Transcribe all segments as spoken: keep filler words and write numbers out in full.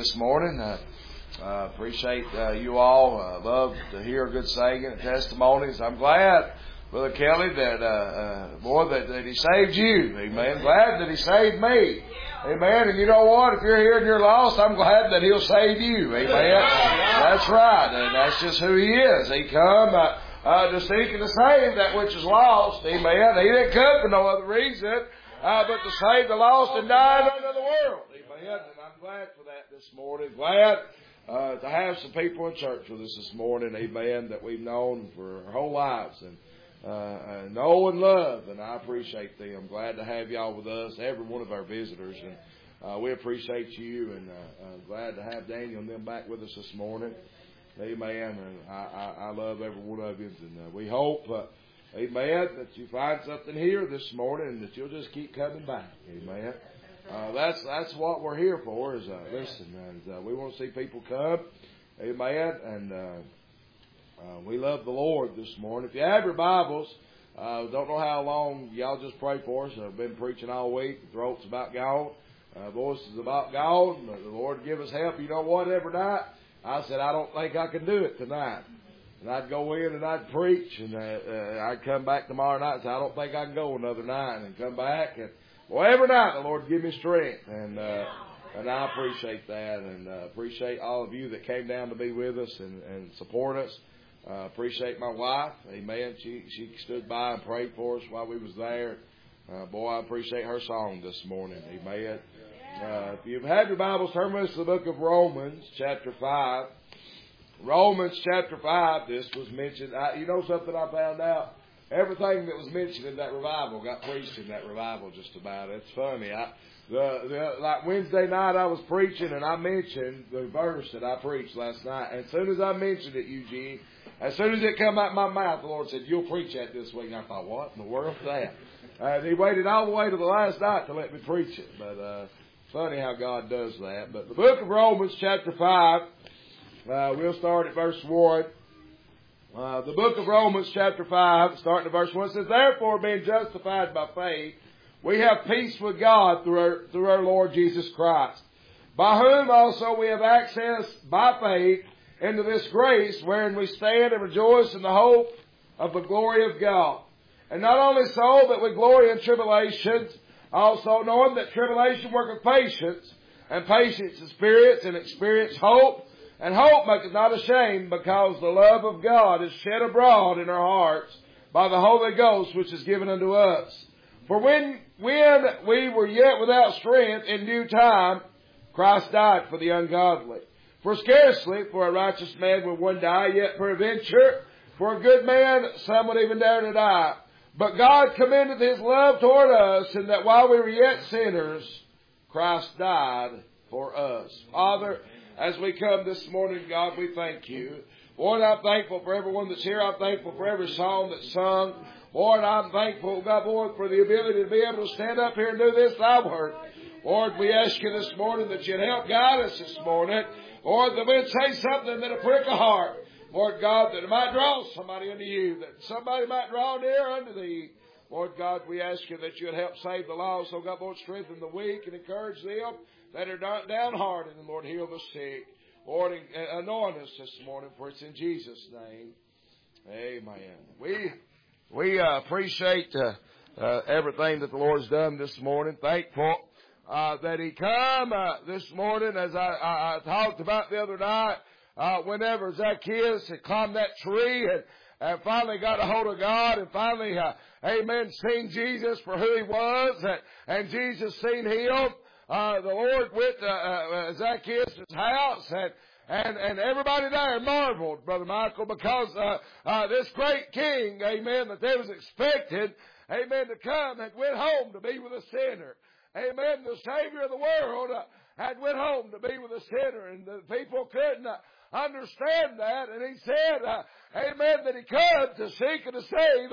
this morning. Uh, uh, appreciate uh, you all. Uh, love to hear good singing and testimonies. I'm glad, Brother Kelly, that uh, uh, boy that, that he saved you. Amen. Glad that he saved me. Amen. And you know what? If you're here and you're lost, I'm glad that he'll save you. Amen. That's right. And that's just who he is. He come uh, uh, to seek and to save that which is lost. Amen. He didn't come for no other reason uh, but to save the lost and die unto the world. Amen. And I'm glad for that this morning. Glad uh, to have some people in church with us this morning. Amen. That we've known for our whole lives and uh, uh, know and love. And I appreciate them. Glad to have y'all with us, every one of our visitors. And uh, we appreciate you. And uh, uh, glad to have Daniel and them back with us this morning. Amen. And I, I, I love every one of you. And uh, we hope, uh, amen, that you find something here this morning and that you'll just keep coming back. Amen. Uh, that's that's what we're here for. Is uh, listen, and uh, we want to see people come, amen. And uh, uh, we love the Lord this morning. If you have your Bibles, uh, don't know how long y'all just pray for us. I've been preaching all week. The throat's about gone, uh, voice is about gone. The Lord give us help. You know what? Every night I said I don't think I can do it tonight, and I'd go in and I'd preach, and uh, uh, I'd come back tomorrow night and say I don't think I can go another night, and come back and. Well, every night the Lord give me strength, and uh, and I appreciate that, and uh, appreciate all of you that came down to be with us and, and support us. Uh, appreciate my wife, amen. She she stood by and prayed for us while we was there. Uh, boy, I appreciate her song this morning, amen. Uh, if you've had your Bibles, turn with us to the book of Romans, chapter five. Romans chapter five. This was mentioned. I, you know something I found out. Everything that was mentioned in that revival got preached in that revival just about. It's funny. I, the, the, like Wednesday night I was preaching and I mentioned the verse that I preached last night. And as soon as I mentioned it, Eugene, as soon as it come out my mouth, the Lord said, you'll preach that this week. And I thought, what in the world is that? And he waited all the way to the last night to let me preach it. But uh, funny how God does that. But the book of Romans chapter five, uh, we'll start at verse one. Uh, the book of Romans chapter five, starting at verse one, says, therefore, being justified by faith, we have peace with God through our, through our Lord Jesus Christ, by whom also we have access by faith into this grace wherein we stand and rejoice in the hope of the glory of God. And not only so, but we glory in tribulations, also knowing that tribulation worketh patience, and patience experience, and experience hope. And hope maketh not ashamed, because the love of God is shed abroad in our hearts by the Holy Ghost, which is given unto us. For when, when we were yet without strength, in due time, Christ died for the ungodly. For scarcely for a righteous man will one die, yet peradventure for a good man some would even dare to die. But God commendeth His love toward us, in that while we were yet sinners, Christ died for us. Father, as we come this morning, God, we thank you. Lord, I'm thankful for everyone that's here. I'm thankful for every song that's sung. Lord, I'm thankful, God, Lord, for the ability to be able to stand up here and do this thy work. Lord, we ask you this morning that you'd help guide us this morning. Lord, that we'd say something that'll prick a heart. Lord God, that it might draw somebody unto you, that somebody might draw near unto thee. Lord God, we ask you that you'd help save the lost. So God, Lord, strengthen the weak and encourage them that are downhearted, and Lord, heal the sick. Lord, anoint us this morning, for it's in Jesus' name. Amen. We we uh, appreciate uh, uh, everything that the Lord's done this morning. Thankful uh, that He come uh, this morning, as I, I, I talked about the other night, uh, whenever Zacchaeus had climbed that tree and, and finally got a hold of God and finally, uh, amen, seen Jesus for who He was, and, and Jesus seen him. Uh, the Lord went to uh, Zacchaeus' house, and, and, and everybody there marveled, Brother Michael, because uh, uh, this great king, amen, that they was expected, amen, to come had went home to be with a sinner. Amen, the Savior of the world uh, had went home to be with a sinner, and the people couldn't uh, understand that, and He said, uh, amen, that He come to seek and to save uh,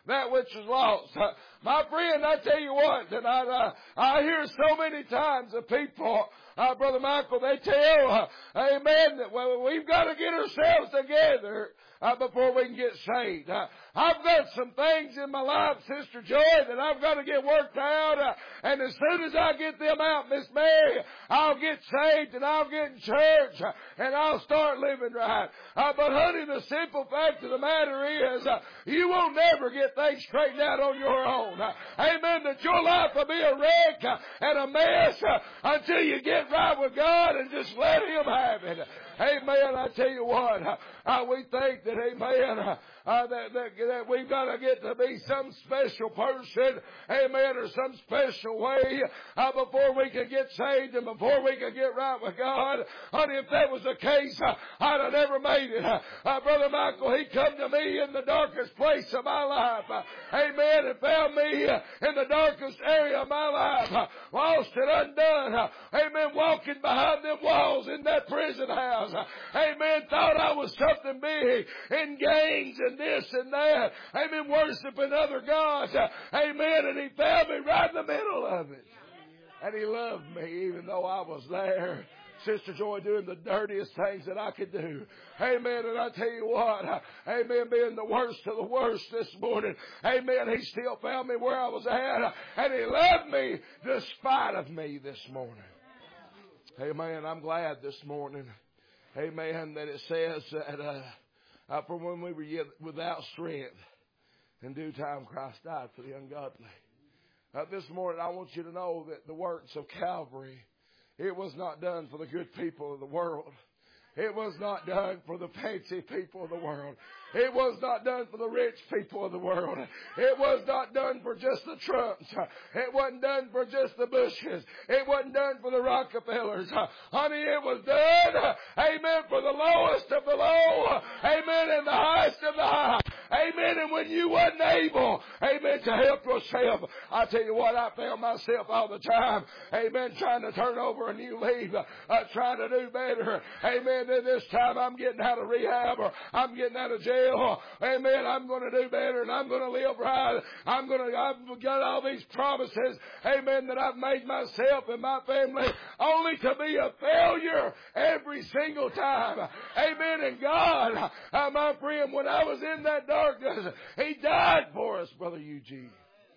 that which is lost. Uh, my friend, I tell you what, tonight, uh, I hear so many times of people, uh, Brother Michael, they tell, uh, amen, that well, we've got to get ourselves together uh, before we can get saved. Uh, I've got some things in my life, Sister Joy, that I've got to get worked out. Uh, and as soon as I get them out, Miss Mary, I'll get saved and I'll get in church uh, and I'll start living right. Uh, but honey, the simple fact of the matter is, uh, you will never get things straightened out on your own. Uh, amen. That your life will be a wreck uh, and a mess uh, until you get right with God and just let Him have it. Amen. I tell you what, uh, uh, we think that, amen, uh, uh, that, that, that we've got to get to be some special person, amen, or some special way uh, before we can get saved and before we can get right with God. Honey, if that was the case, uh, I'd have never made it. Uh, uh, Brother Michael, he come to me in the darkest place of my life, uh, amen, and found me uh, in the darkest area of my life, uh, lost and undone, uh, amen, walking behind them walls in that prison house, uh, amen, thought I was something big in gangs and this and that, amen, worshiping other gods, uh, amen, and He found me right in the middle of it. And He loved me even though I was there, Sister Joy, doing the dirtiest things that I could do. Amen. And I tell you what, amen, being the worst of the worst this morning, amen, He still found me where I was at, and He loved me despite of me this morning. Amen. I'm glad this morning, amen, that it says that uh, uh, for when we were yet without strength, in due time Christ died for the ungodly. Uh, this morning I want you to know that the works of Calvary, it was not done for the good people of the world. It was not done for the fancy people of the world. It was not done for the rich people of the world. It was not done for just the Trumps. It wasn't done for just the Bushes. It wasn't done for the Rockefellers. Honey, it was done, amen, for the lowest of the low, amen, and the highest of the high. Amen. And when you wasn't able, amen, to help yourself, I tell you what, I found myself all the time, amen, trying to turn over a new leaf, uh, trying to do better. Amen. Then this time I'm getting out of rehab or I'm getting out of jail. Amen. I'm going to do better and I'm going to live right. I'm going to, I've got all these promises, amen, that I've made myself and my family only to be a failure every single time. Amen. And God, uh, my friend, when I was in that darkness, He died for us, Brother Eugene.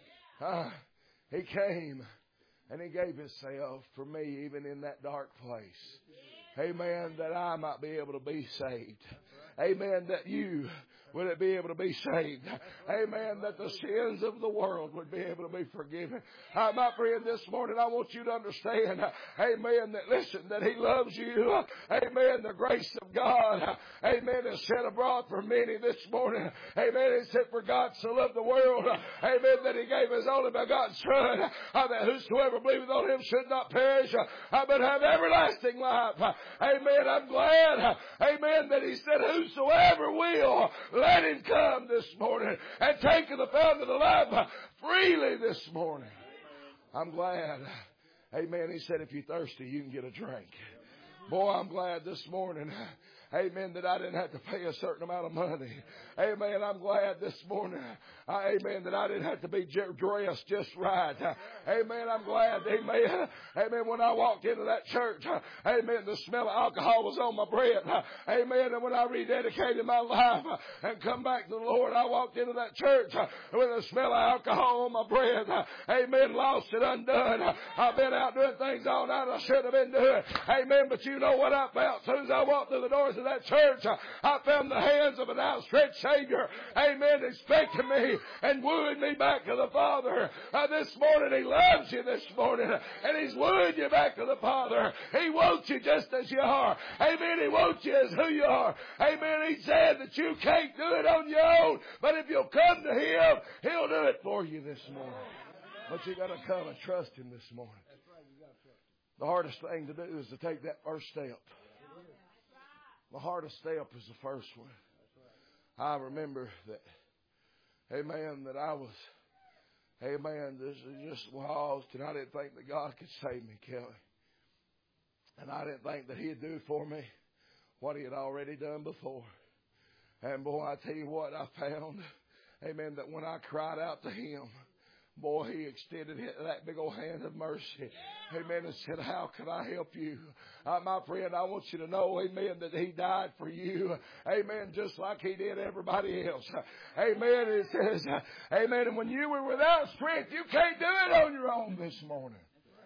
Uh, he came and He gave Himself for me even in that dark place. Amen. That I might be able to be saved. Amen. That you would be able to be saved. Amen. That the sins of the world would be able to be forgiven. Uh, my friend, this morning I want you to understand, uh, amen, that listen, that He loves you. Uh, amen. The grace of God, uh, amen, is set abroad for many this morning. Amen. He said, for God so loved the world, uh, amen, that He gave His only begotten Son, uh, that whosoever believeth on Him should not perish, uh, but have everlasting life. Uh, amen. I'm glad, uh, amen, that He said, whosoever will, let him come this morning and take of the fountain of life freely this morning. I'm glad. Amen. He said, if you're thirsty, you can get a drink. Boy, I'm glad this morning, amen, that I didn't have to pay a certain amount of money. Amen. I'm glad this morning, uh, amen, that I didn't have to be dressed just right. Uh, amen. I'm glad, amen, amen, when I walked into that church, uh, amen, the smell of alcohol was on my breath. Uh, amen. And when I rededicated my life uh, and come back to the Lord, I walked into that church uh, with the smell of alcohol on my breath. Uh, amen. Lost and undone. Uh, I've been out doing things all night I should have been doing. Amen. But you know what I felt? As soon as I walked through the doors of that church, uh, I found the hands of an outstretched Savior. Amen. Expecting me and wooing me back to the Father. Uh, this morning He loves you this morning. And He's wooing you back to the Father. He wants you just as you are. Amen. He wants you as who you are. Amen. He said that you can't do it on your own. But if you'll come to Him, He'll do it for you this morning. But you got to come and trust Him this morning. The hardest thing to do is to take that first step. The hardest step is the first one. I remember that, amen, that I was, amen, this is just lost, and I didn't think that God could save me, Kelly. And I didn't think that He'd do for me what He had already done before. And boy, I tell you what, I found, Amen, that when I cried out to Him, boy, He extended that big old hand of mercy. Amen. And said, how can I help you? Uh, my friend, I want you to know, amen, that He died for you. Amen. Just like He did everybody else. Amen. It says, amen. And when you were without strength, you can't do it on your own this morning.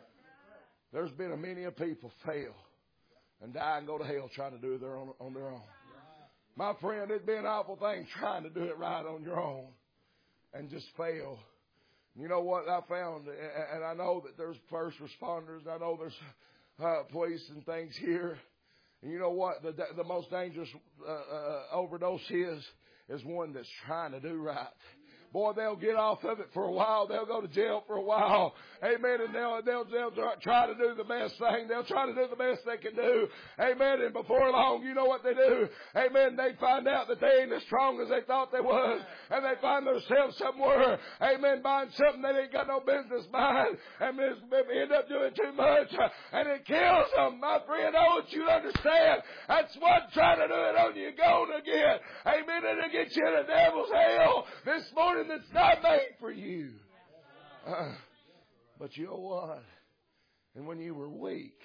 There's been a many of people fail and die and go to hell trying to do it on, on their own. My friend, it'd be an awful thing trying to do it right on your own and just fail. You know what I found, and I know that there's first responders, I know there's uh, police and things here. And you know what? The the most dangerous uh, uh, overdose is, is one that's trying to do right. Boy, they'll get off of it for a while. They'll go to jail for a while. Amen. And they'll, they'll, they'll try to do the best thing. They'll try to do the best they can do. Amen. And before long, you know what they do? Amen. They find out that they ain't as strong as they thought they was. And they find themselves somewhere. Amen. Buying something they ain't got no business buying. And they end up doing too much. And it kills them. My friend, I want you to understand. That's what trying to do it on you going to get. Amen. And to get you in the devil's hell this morning. That's not made for you. Uh, but you know what? And when you were weak,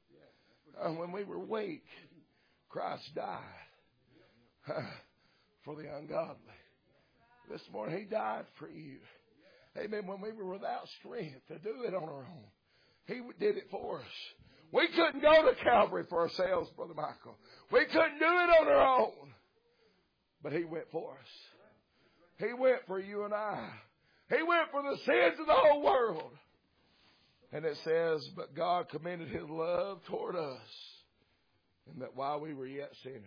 uh, when we were weak, Christ died uh, for the ungodly. This morning He died for you. Amen. When we were without strength to do it on our own, He did it for us. We couldn't go to Calvary for ourselves, Brother Michael. We couldn't do it on our own. But He went for us. He went for you and I. He went for the sins of the whole world. And it says, but God commended His love toward us, and that while we were yet sinners.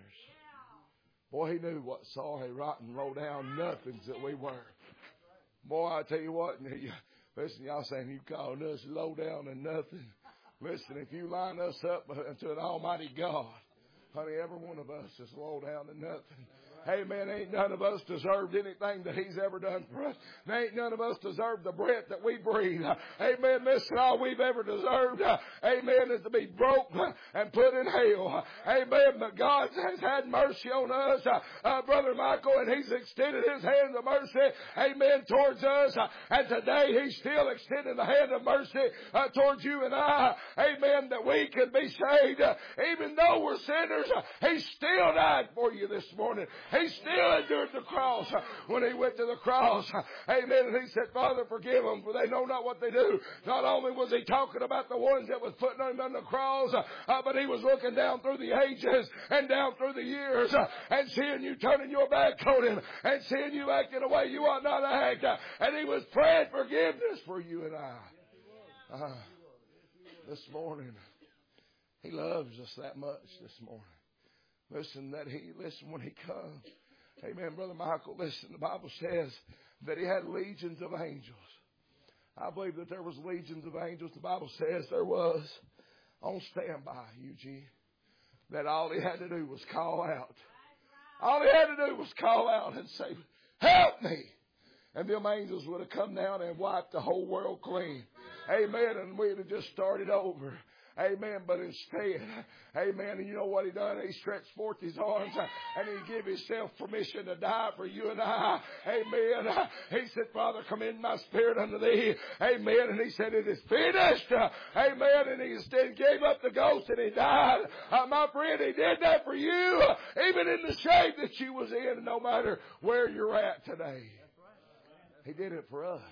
Boy, He knew what sorry, rotten, low down nothings that we were. Boy, I tell you what, listen, y'all saying you calling us low down and nothing. Listen, if you line us up to an almighty God, honey, every one of us is low down and nothing. Amen. Ain't none of us deserved anything that He's ever done for us. Ain't none of us deserved the breath that we breathe. Amen. Listen, all we've ever deserved, amen, is to be broke and put in hell. Amen. But God has had mercy on us, uh, Brother Michael, and He's extended His hand of mercy, amen, towards us. And today He's still extending the hand of mercy uh, towards you and I. Amen. That we can be saved. Uh, even though we're sinners, uh, He still died for you this morning. He still endured the cross when He went to the cross. Amen. And He said, Father, forgive them, for they know not what they do. Not only was He talking about the ones that was putting them on the cross, uh, but He was looking down through the ages and down through the years uh, and seeing you turning your back on Him and seeing you acting the way you ought not to act. Uh, and He was praying forgiveness for you and I. Uh, this morning, He loves us that much this morning. Listen, that he, listen, when He comes, amen, Brother Michael, listen, the Bible says that He had legions of angels. I believe that there was legions of angels. The Bible says there was on standby, Eugene, that all He had to do was call out. All He had to do was call out and say, help me. And them angels would have come down and wiped the whole world clean. Amen. And we'd have just started over. Amen. But instead, amen, and you know what He done? He stretched forth His arms and He gave Himself permission to die for you and I. Amen. He said, Father, commend my spirit unto Thee. Amen. And He said, it is finished. Amen. And He instead gave up the ghost and He died. Uh, my friend, He did that for you, even in the shape that you was in, no matter where you're at today. He did it for us.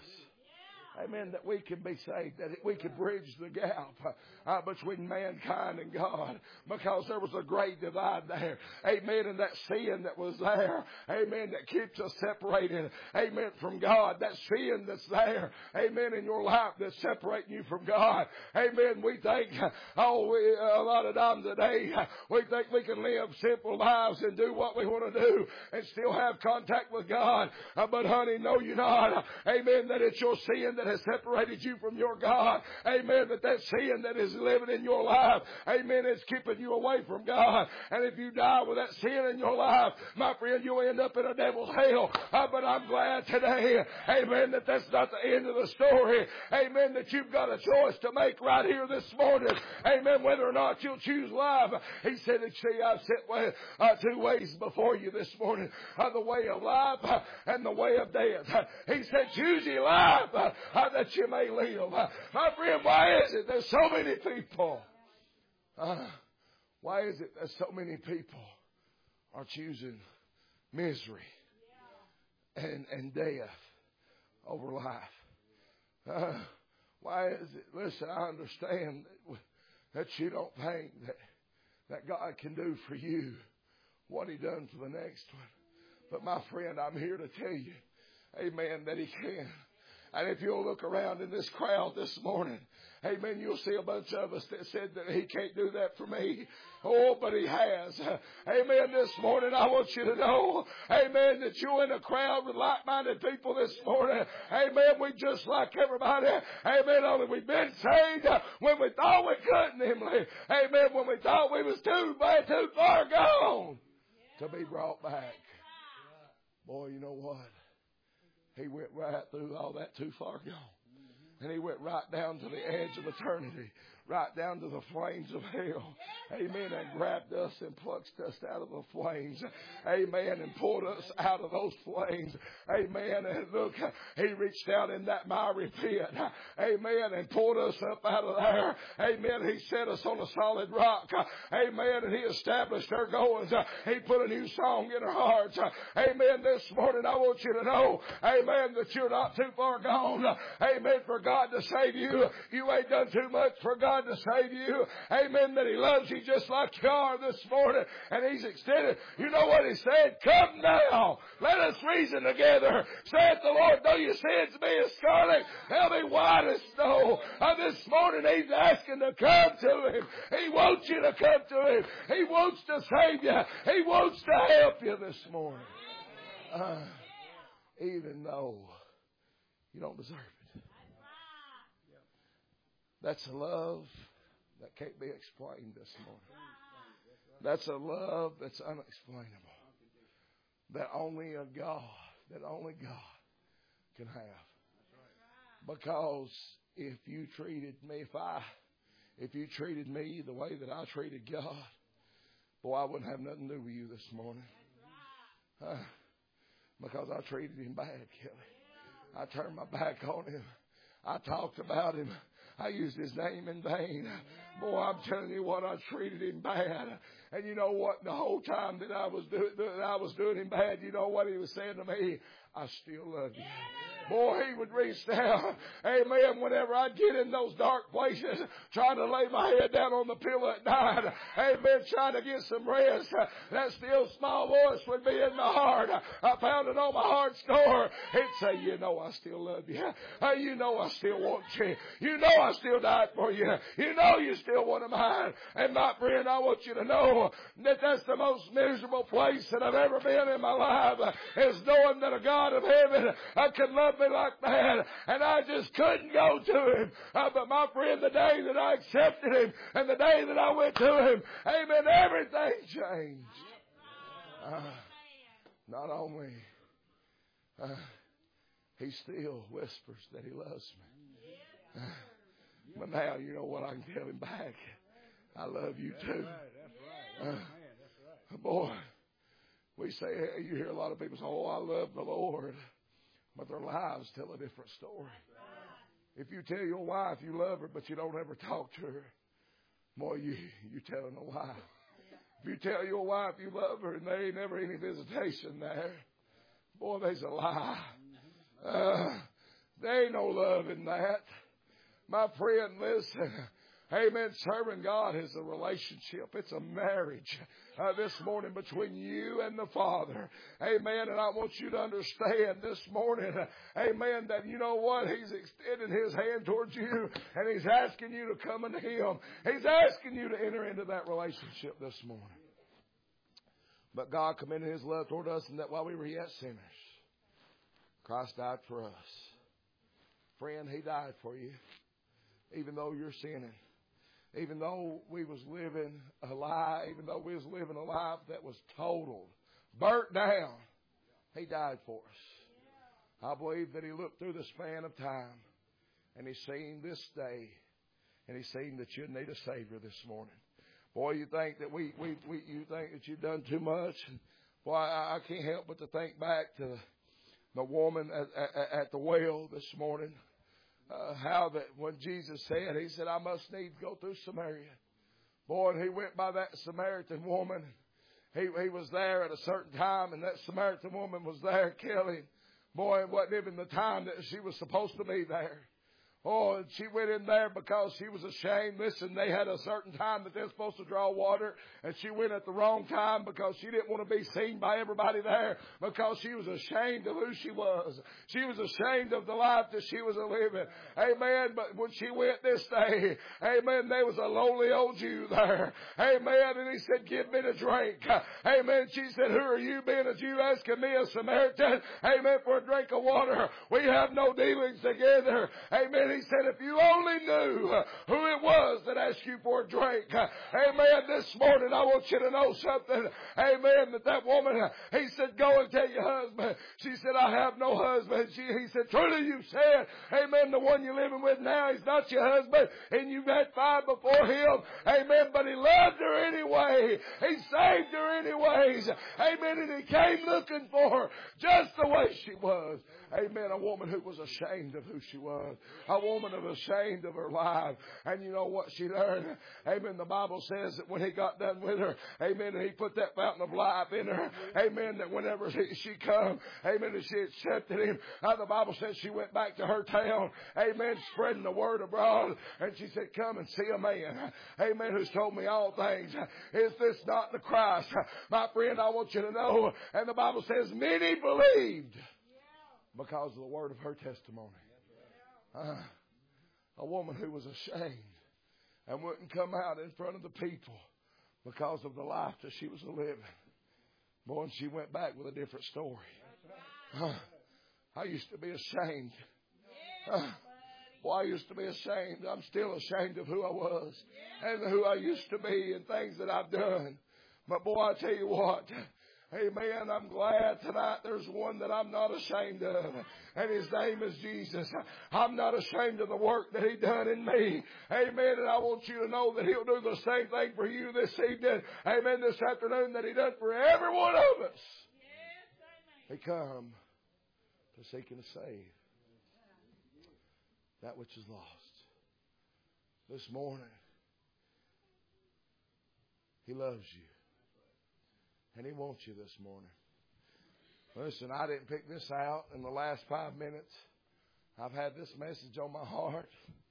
Amen. That we can be saved. That we can bridge the gap uh, between mankind and God. Because there was a great divide there. Amen. And that sin that was there. Amen. That keeps us separated. Amen. From God. That sin that's there. Amen. In your life that's separating you from God. Amen. We think, oh, we, a lot of times a day, we think we can live simple lives and do what we want to do and still have contact with God. Uh, but honey, no, you're not. Amen. That it's your sin that has separated you from your God. Amen. That that sin that is living in your life, amen, it's keeping you away from God. And if you die with that sin in your life, my friend, you'll end up in a devil's hell. Uh, but I'm glad today, amen, that that's not the end of the story. Amen, that you've got a choice to make right here this morning. Amen, whether or not you'll choose life. He said, see, I've set way, uh, two ways before you this morning. Uh, the way of life uh, and the way of death. Uh, he said, choose ye life uh, uh, that you may live. Uh, my friend, why is it there's so many people? Uh, why is it that so many people are choosing misery and, and death over life? Uh, why is it? Listen, I understand that, that you don't think that, that God can do for you what He done for the next one. But my friend, I'm here to tell you, amen, that He can. And if you'll look around in this crowd this morning, amen, you'll see a bunch of us that said that He can't do that for me. Oh, but He has. Amen. This morning, I want you to know, amen, that you're in a crowd with like-minded people this morning. Amen. We just like everybody. Amen. Only we've been saved when we thought we couldn't. Amen. When we thought we was too bad, too far gone to be brought back. Boy, you know what? He went right through all that too far gone. And He went right down to the edge of eternity. Right down to the flames of hell. Amen. And grabbed us and plucked us out of the flames. Amen. And pulled us out of those flames. Amen. And look, He reached down in that miry pit. Amen. And pulled us up out of there. Amen. He set us on a solid rock. Amen. And He established our goings. He put a new song in our hearts. Amen. This morning I want you to know, amen, that you're not too far gone. Amen. For God to save you. You ain't done too much for God to save you. Amen. That He loves you just like you are this morning. And He's extended. You know what He said? Come now. Let us reason together. Saith the Lord, though your sins be as scarlet, they'll be white as snow. And this morning He's asking to come to Him. He wants you to come to Him. He wants to save you. He wants to help you this morning. Uh, even though you don't deserve it. That's a love that can't be explained this morning. That's a love that's unexplainable. That only a God, that only God can have. Because if you treated me, if I, if you treated me the way that I treated God, boy, I wouldn't have nothing to do with you this morning. Uh, because I treated Him bad, Kelly. I turned my back on Him. I talked about Him. I used His name in vain. Boy, I'm telling you what, I treated Him bad. And you know what? The whole time that I was doing, that I was doing Him bad, you know what He was saying to me? I still love you. Boy, He would reach down. Amen. Whenever I'd get in those dark places, trying to lay my head down on the pillow at night. Amen. Trying to get some rest. That still small voice would be in my heart. I found it on my heart's door. He'd say, you know I still love you. You know I still want you. You know I still died for you. You know you still one of mine. And my friend, I want you to know that that's the most miserable place that I've ever been in my life, is knowing that a God of heaven I could love me like that, and I just couldn't go to Him. Uh, but my friend, the day that I accepted Him and the day that I went to Him, amen, everything changed. Uh, not only uh, He still whispers that He loves me, uh, but now you know what, I can tell Him back. I love you too. Uh, boy, we say, you hear a lot of people say, oh, I love the Lord. But their lives tell a different story. If you tell your wife you love her, but you don't ever talk to her, boy, you, you're telling a lie. If you tell your wife you love her and there ain't never any visitation there, boy, there's a lie. Uh, there ain't no love in that. My friend, listen. Amen. Serving God is a relationship. It's a marriage uh, this morning between you and the Father. Amen. And I want you to understand this morning, uh, amen, that you know what? He's extending His hand towards you, and He's asking you to come into Him. He's asking you to enter into that relationship this morning. But God commended His love toward us, and that while we were yet sinners, Christ died for us. friend, He died for you. Even though you're sinning. Even though we was living a lie. Even though we was living a life that was totaled. Burnt down. He died for us. I believe that He looked through the span of time. And He's seen this day. And He's seen that you need a Savior this morning. Boy, you think that we, we, we you think that you've done too much. Boy, I, I can't help but to think back to the, the woman at, at, at the well this morning. Uh, how that when Jesus said, He said, I must needs go through Samaria. Boy, and He went by that Samaritan woman. He, he was there at a certain time, and that Samaritan woman was there, Kelly. Boy, it wasn't even the time that she was supposed to be there. Oh, and she went in there because she was ashamed. Listen, they had a certain time that they're supposed to draw water, and she went at the wrong time because she didn't want to be seen by everybody there because she was ashamed of who she was. She was ashamed of the life that she was living. Amen. But when she went this day, amen, there was a lowly old Jew there. Amen. And he said, give me a drink. Amen. She said, who are you, being a Jew, asking me, a Samaritan, amen, for a drink of water? We have no dealings together. Amen. He said, if you only knew who it was that asked you for a drink. Amen. This morning, I want you to know something. Amen. That that woman, he said, go and tell your husband. She said, I have no husband. She, he said, truly you said, amen, the one you're living with now is not your husband, and you've had five before him. Amen. But he loved her anyway. He saved her anyways. Amen. And he came looking for her just the way she was. Amen. A woman who was ashamed of who she was. A woman who was ashamed of her life. And you know what she learned? Amen. The Bible says that when he got done with her, amen, and he put that fountain of life in her, amen, that whenever she, she come, amen, and she accepted him, uh, the Bible says she went back to her town, amen, spreading the word abroad. And she said, come and see a man, amen, who's told me all things. Is this not the Christ? My friend, I want you to know, and the Bible says many believed. Because of the word of her testimony. Uh, a woman who was ashamed and wouldn't come out in front of the people because of the life that she was living. Boy, and she went back with a different story. Uh, I used to be ashamed. Uh, boy, I used to be ashamed. I'm still ashamed of who I was and who I used to be and things that I've done. But boy, I tell you what. Amen. I'm glad tonight there's one that I'm not ashamed of. And his name is Jesus. I'm not ashamed of the work that he done in me. Amen. And I want you to know that he'll do the same thing for you this evening. Amen. This afternoon that he done for every one of us. He come to seek and to save that which is lost. This morning, he loves you. And he wants you this morning. Listen, I didn't pick this out in the last five minutes. I've had this message on my heart.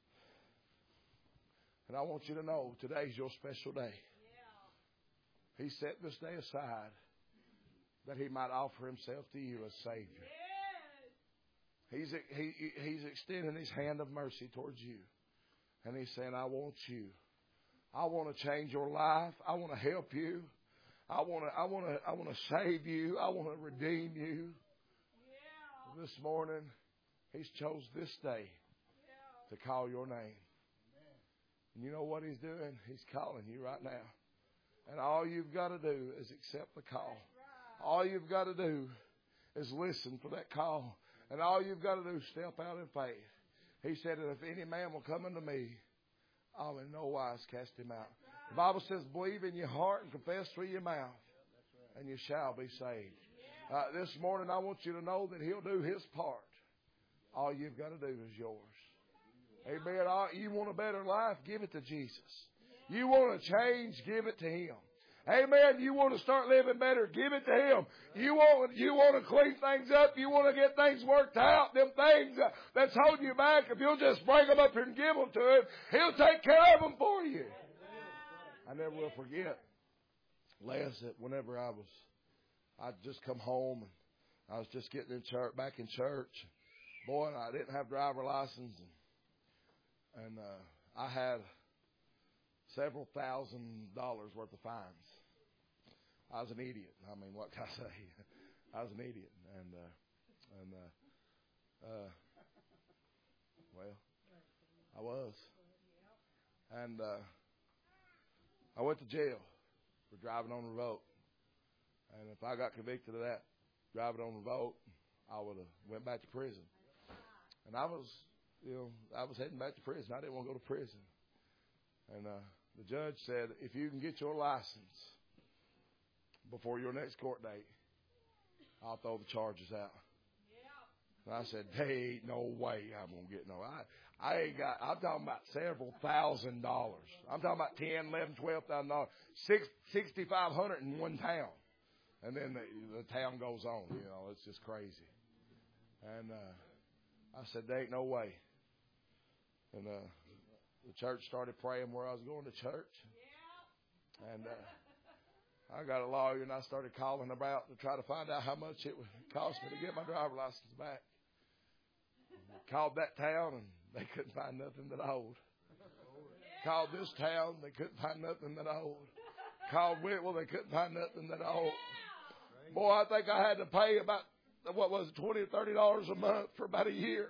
And I want you to know today's your special day. He set this day aside that he might offer himself to you as Savior. He's, he, he's extending his hand of mercy towards you. And he's saying, I want you. I want to change your life. I want to help you. I want to, I want to, I want to save you. I want to redeem you. Yeah. This morning, he's chose this day yeah. to call your name. Amen. And you know what he's doing? He's calling you right now. And all you've got to do is accept the call. Right. All you've got to do is listen for that call. And all you've got to do is step out in faith. He said that if any man will come unto me, I'll in no wise cast him out. The Bible says, believe in your heart and confess through your mouth, and you shall be saved. Uh, this morning, I want you to know that he'll do his part. All you've got to do is yours. Amen. All, you want a better life? Give it to Jesus. You want to change? Give it to him. Amen. You want to start living better? Give it to him. You want, you want to clean things up? You want to get things worked out? Them things that's holding you back, if you'll just bring them up here and give them to him, he'll take care of them for you. I never will forget, Les, that whenever I was, I'd just come home and I was just getting in church, back in church. Boy, and I didn't have driver license, and, and uh, I had several thousand dollars worth of fines. I was an idiot. I mean, what can I say? I was an idiot, and uh, and uh, uh, Well, I was. And uh, I went to jail for driving on revoke. And if I got convicted of that, driving on revoke, I would have went back to prison. And I was, you know, I was heading back to prison. I didn't want to go to prison. And uh, the judge said, if you can get your license before your next court date, I'll throw the charges out. And I said, there ain't no way I'm going to get no. I, I ain't got, I'm talking about several thousand dollars. I'm talking about ten, eleven, twelve thousand dollars. Six, sixty-five hundred in one town. And then the, the town goes on, you know, it's just crazy. And, uh, I said, there ain't no way. And, uh, the church started praying where I was going to church. And, uh, I got a lawyer and I started calling about to try to find out how much it would cost me to get my driver's license back. Called that town and they couldn't find nothing that I owed. Called this town, they couldn't find nothing that I owed. Called Whitwell, they couldn't find nothing that I owed. Boy, I think I had to pay about, what was it, twenty or thirty dollars a month for about a year.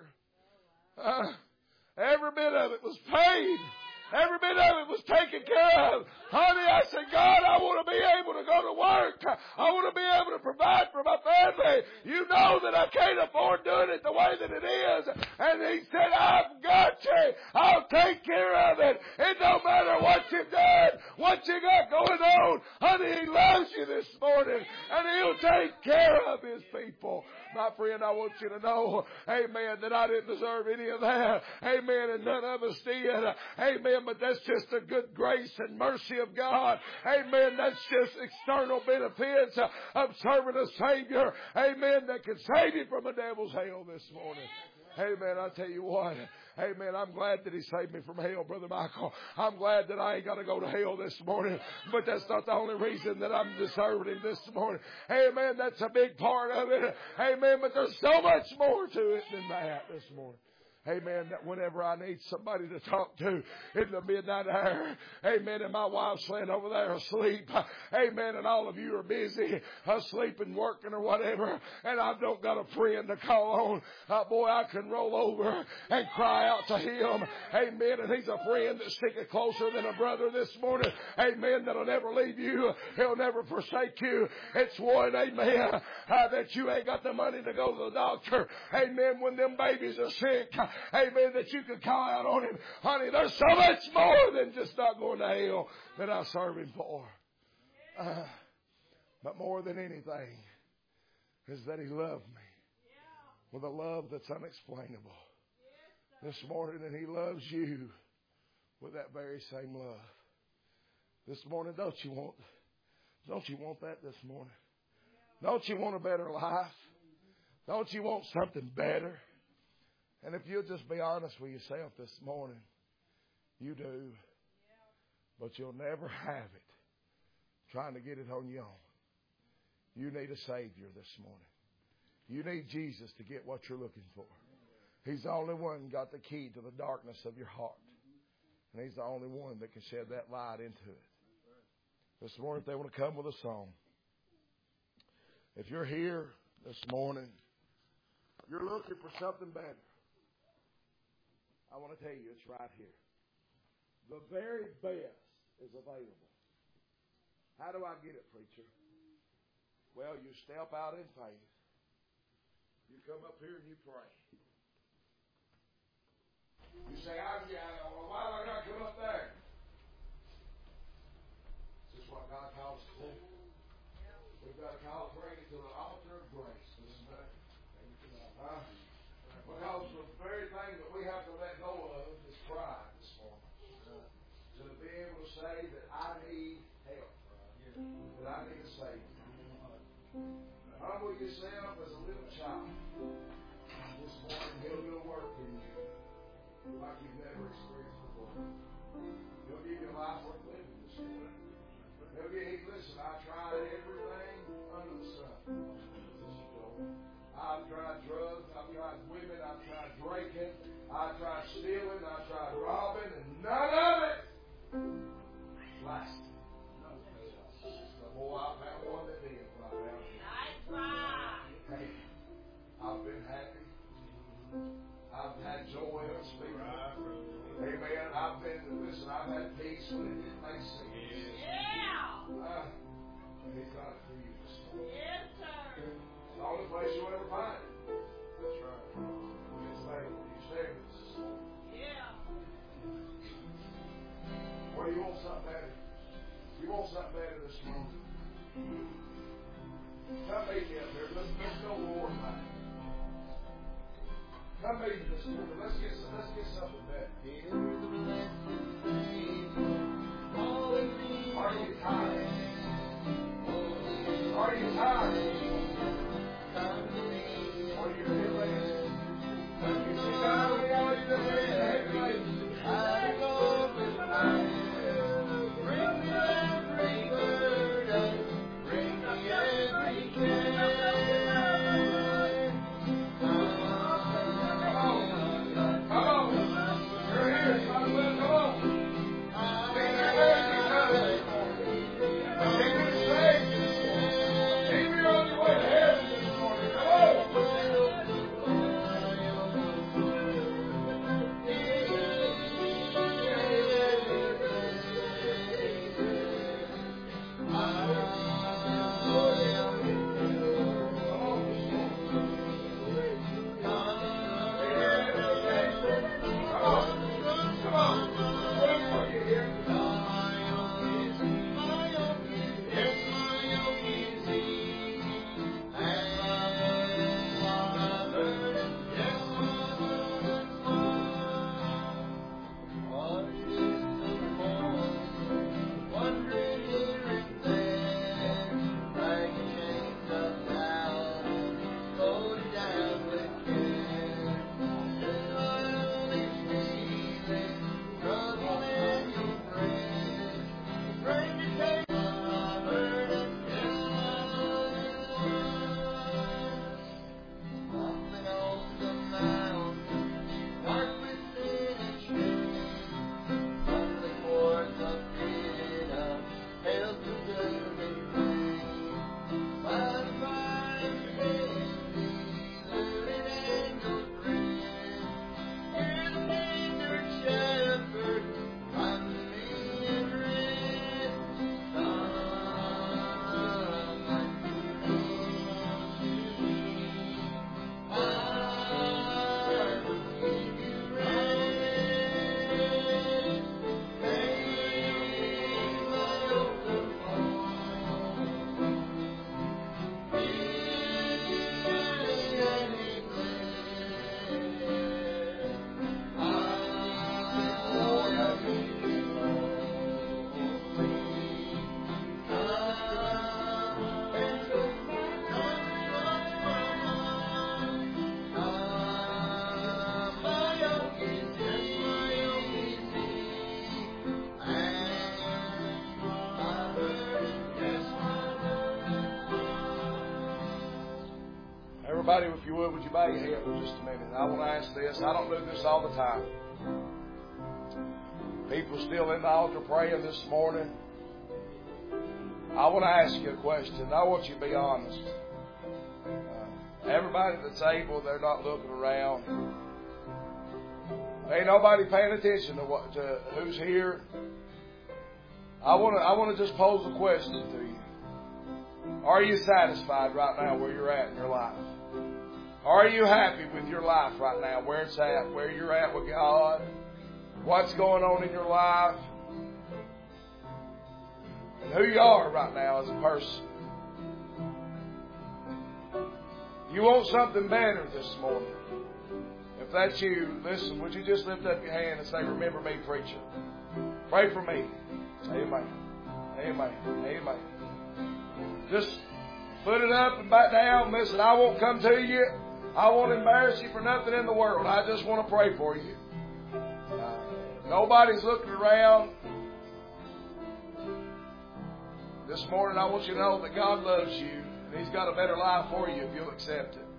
Uh, every bit of it was paid. Every bit of it was taken care of. Honey, I said, God, I want to be able to go to work. I want to be able to provide for my family. You know that I can't afford doing it the way that it is. And he said, I've got you. I'll take care of it. It don't matter what you've done, what you got going on. Honey, he loves you this morning. And he'll take care of his people. My friend, I want you to know, amen, that I didn't deserve any of that. Amen, and none of us did. Amen, but that's just the good grace and mercy of God. Amen, that's just external benefits of serving a Savior. Amen, that can save you from the devil's hell this morning. Amen, I tell you what. Amen. I'm glad that he saved me from hell, Brother Michael. I'm glad that I ain't got to go to hell this morning. But that's not the only reason that I'm deserving him this morning. Amen. That's a big part of it. Amen. But there's so much more to it than that this morning. Amen. That whenever I need somebody to talk to in the midnight hour. Amen. And my wife's laying over there asleep. Amen. And all of you are busy asleep and working or whatever. And I don't got a friend to call on. Uh, boy, I can roll over and cry out to him. Amen. And he's a friend that's sticking closer than a brother this morning. Amen. That'll never leave you. He'll never forsake you. It's one, amen, uh, that you ain't got the money to go to the doctor. Amen. When them babies are sick. Amen, that you can call out on him. Honey, there's so much more than just not going to hell that I serve him for. Uh, but more than anything is that he loved me with a love that's unexplainable this morning, and he loves you with that very same love. This morning, don't you want, don't you want that this morning? Don't you want a better life? Don't you want something better? And if you'll just be honest with yourself this morning, you do. But you'll never have it trying to get it on your own. You need a Savior this morning. You need Jesus to get what you're looking for. He's the only one got the key to the darkness of your heart. And he's the only one that can shed that light into it. This morning, if they want to come with a song. If you're here this morning, you're looking for something better. I want to tell you, it's right here. The very best is available. How do I get it, preacher? Well, you step out in faith. You come up here and you pray. You say, I'm, yeah, well, why do I got to come up there? This is what God calls us to do. We've got to call, bring it to the altar of grace. Listen to that. Huh? Because the very thing that we have to let go of is pride this morning. To be able to say that I need help. That I need a Savior. Humble yourself as a little child. This morning, he'll do a work in you like you've never experienced before. He'll give you a life worth living this morning. He'll give you, listen, I tried everything under the sun. I've tried drugs, I've tried women, I've tried drinking, I've tried stealing, I've tried robbing, and none of it lasted. But boy, I found one that did when I found him. That's right. Hey, I've been happy. I've had joy unspeakable. for you this morning. Yes, sir. It's the only place you'll ever find it. That's right. It's available. You say it this morning. Yeah. Or you want something better? You want something better this morning? Come meet me up here. Let's, let's go to the Lord tonight. Come meet me this morning. Let's get, let's get something better. Are you tired? Are you tired? Or you feel lazy? You see, God, we all you that raise your head lazy. I go with the night. Bring me every burden. Bring me every care. Everybody, if you would, would you bow your head for just a minute? I want to ask this. I don't do this all the time. People still in the altar praying this morning. I want to ask you a question. I want you to be honest. Uh, everybody that's able, they're not looking around. Ain't nobody paying attention to what to who's here. I want to I want to just pose a question to you. Are you satisfied right now where you're at in your life? Are you happy with your life right now, where it's at, where you're at with God? What's going on in your life? And who you are right now as a person? You want something better this morning. If that's you, listen, would you just lift up your hand and say, remember me, preacher. Pray for me. Amen. Amen. Amen. Just put it up and back down. Listen, I won't come to you. I won't embarrass you for nothing in the world. I just want to pray for you. Uh, nobody's looking around. This morning I want you to know that God loves you and He's got a better life for you if you'll accept it.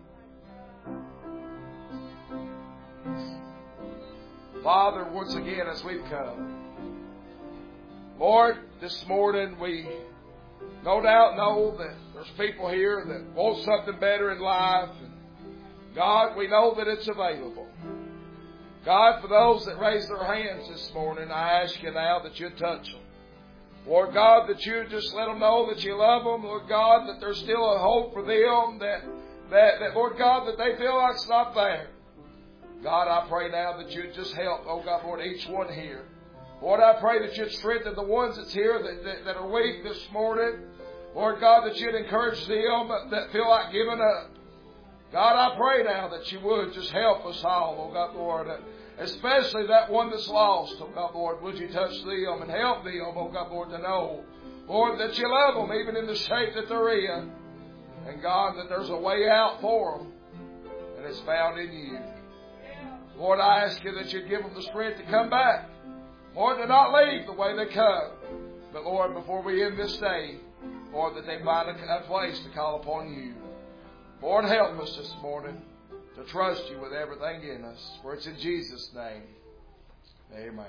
Father, once again as we've come, Lord, this morning we no doubt know that there's people here that want something better in life. And God, we know that it's available. God, for those that raise their hands this morning, I ask you now that you touch them. Lord God, that you just let them know that you love them. Lord God, that there's still a hope for them. That, that, that Lord God, that they feel like it's not there. God, I pray now that you'd just help, oh God, Lord, each one here. Lord, I pray that you'd strengthen the ones that's here that, that, that are weak this morning. Lord God, that you'd encourage them that feel like giving up. God, I pray now that you would just help us all, oh God, Lord. Especially that one that's lost, oh God, Lord. Would you touch them and help them, oh God, Lord, to know, Lord, that you love them even in the shape that they're in. And God, that there's a way out for them. And it's found in you. Lord, I ask you that you'd give them the strength to come back. Lord, to not leave the way they come. But Lord, before we end this day, Lord, that they find a, a place to call upon you. Lord, help us this morning to trust you with everything in us. For it's in Jesus' name. Amen.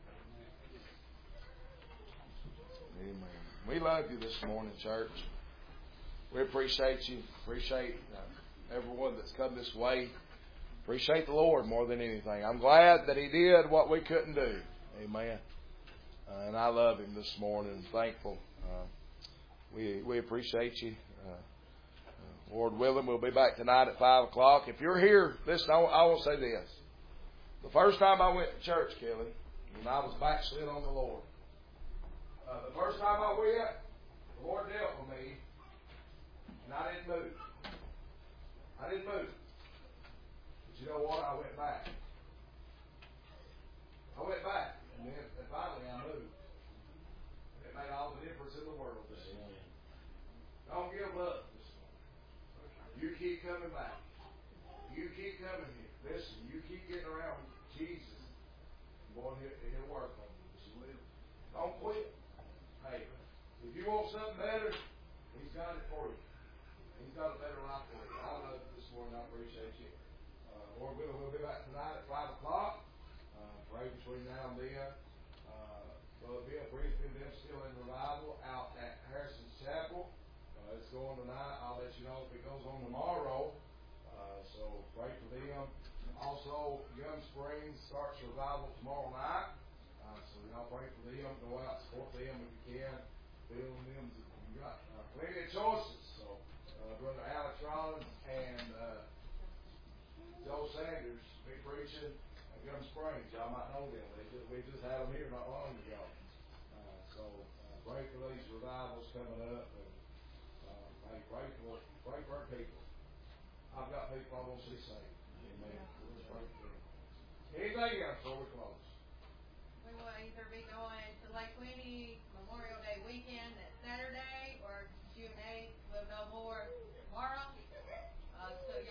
Amen. We love you this morning, church. We appreciate you. Appreciate uh, everyone that's come this way. Appreciate the Lord more than anything. I'm glad that He did what we couldn't do. Amen. Uh, and I love Him this morning. Thankful. Uh, we we appreciate you. Uh, uh, Lord willing, we'll be back tonight at five o'clock. If you're here, listen, I, I will say this. The first time I went to church, Kelly, when I was backslid on the Lord, uh, the first time I went, the Lord dealt with me, and I didn't move. I didn't move. But you know what? I went back. I went back. And then and finally I moved. It made all the difference in the world this morning. Don't give up this morning. You keep coming back. You keep coming here. Listen, you keep getting around Jesus. Boy, he'll, he'll work on you. Don't quit. Hey, if you want something better, He's got it for you. He's got a better life for you. I love you this morning. I appreciate you. Uh, Lord willing, we'll be back tonight at five o'clock. Pray between now and then. Uh, Brother Bill Brisbane, them still in revival out at Harrison's Chapel. Uh, it's going tonight. I'll let you know if it goes on tomorrow. Uh, so pray for them. Also, Young Springs starts revival tomorrow night. Uh, so y'all pray for them. Go out and support them if you can. Bill and them, you've got uh, plenty of choices. So uh, Brother Alex Rollins and uh, Joe Sanders be preaching. Young Springs, y'all might know them. They just, we just had them here not long ago. Uh, so uh, pray for these revivals coming up, and uh, hey, pray for pray for our people. I've got people I want to see saved. Amen. Anything else before we close?